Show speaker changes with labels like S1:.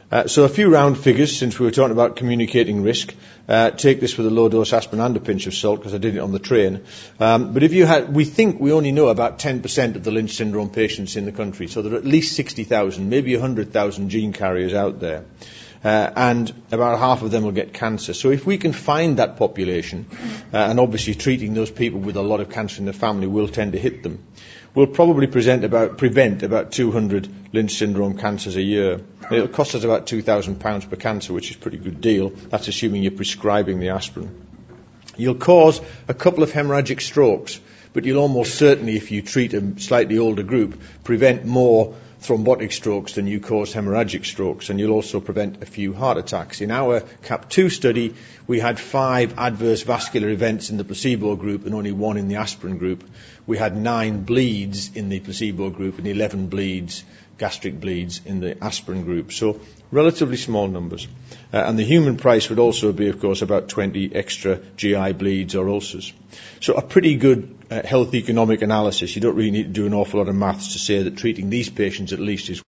S1: So a few round figures, since we were talking about communicating risk. Take this with a low-dose aspirin and a pinch of salt, because I did it on the train. But if you had, we think we only know about 10% of the Lynch syndrome patients in the country. So there are at least 60,000, maybe 100,000 gene carriers out there. And about half of them will get cancer. So if we can find that population, and obviously treating those people with a lot of cancer in their family will tend to hit them, we'll probably prevent about 200 Lynch syndrome cancers a year. It'll cost us about £2,000 per cancer, which is a pretty good deal. That's assuming you're prescribing the aspirin. You'll cause a couple of hemorrhagic strokes, but you'll almost certainly, if you treat a slightly older group, prevent more thrombotic strokes than you cause hemorrhagic strokes, and you'll also prevent a few heart attacks. In our CAP2 study, we had 5 adverse vascular events in the placebo group and only 1 in the aspirin group. We had 9 bleeds in the placebo group and 11 bleeds, gastric bleeds, in the aspirin group. So relatively small numbers. And the human price would also be, of course, about 20 extra GI bleeds or ulcers. So a pretty good health economic analysis. You don't really need to do an awful lot of maths to say that treating these patients at least is